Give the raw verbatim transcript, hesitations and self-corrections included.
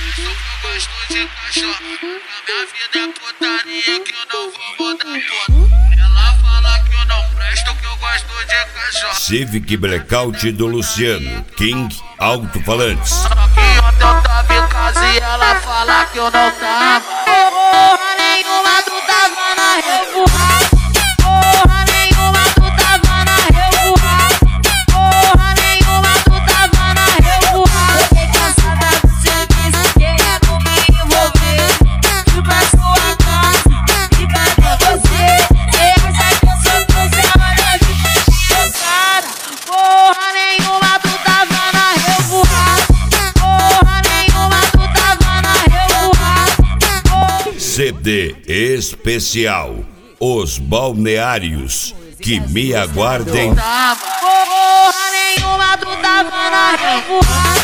Só que eu gosto de cachorro. A minha vida é putaria que eu não vou mudar tudo. Ela fala que eu não presto, que eu gosto de cachorro. Civic Blackout do Luciano, King Alto-Falantes. Só que ontem eu tava em casa e ela fala que eu não tava. Porra nenhuma, tu tava na revoada. Porra nenhuma, tu tava na revoada. Porra nenhuma, tu tava na revoada. Fiquei cansada do serviço, querendo me envolver. Fui pra sua casa e cadê você? Você acha que eu sou trouxa, olha que cansada. Porra nenhuma, tu tava na revoada. Porra nenhuma, tu tava na revoada. C D especial Os Balneários que me aguardem. Porra nenhuma, tu tava na revoada.